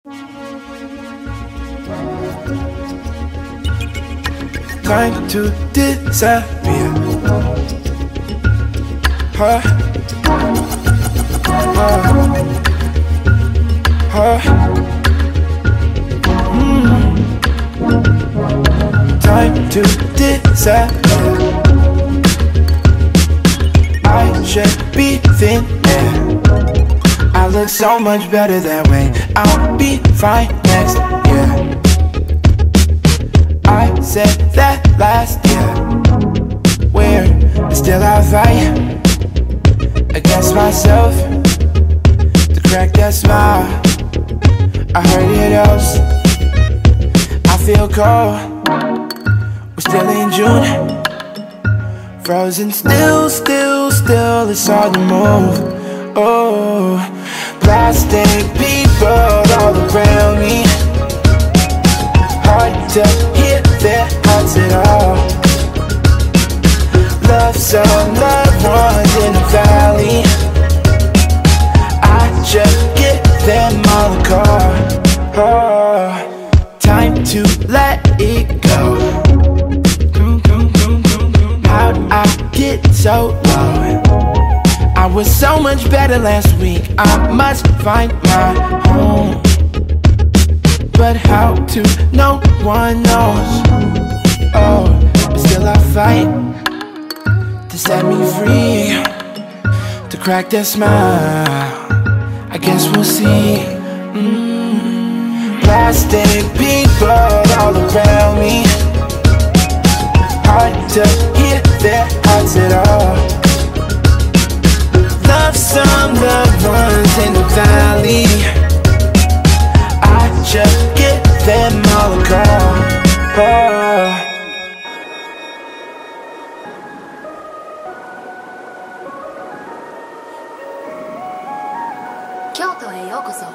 Time to disappear. Time to disappear. I should be thin, yeah. I look so much better that way. I'll be fine next year. I said that last year. Weird, but still I fight against myself to crack that smile. I heard it else. I feel cold. We're still in June. Frozen still, it's hard to move. Oh, plastic people all around me. Hard to hear their hearts at all. Love some loved ones in the valley. I just get them all a call. Oh, time to let it go. How'd I get so low? I was so much better last week. I must find my home. But how to, no one knows. Oh, but still I fight to set me free, to crack that smile. I guess we'll see. Plastic people all around me. Hard to hear their hearts at all. Love some loved ones in the valley. I just get them all a call. Oh. 京都へようこそ。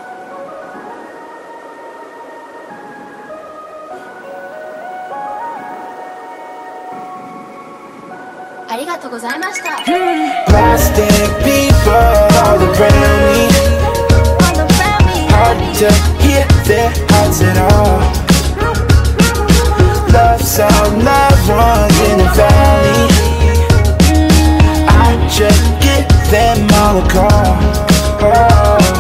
ありがとうございました。 Plastic people all around me. Hard to hear their hearts at all. Love some loved ones in the valley. I just get them all a call. Oh.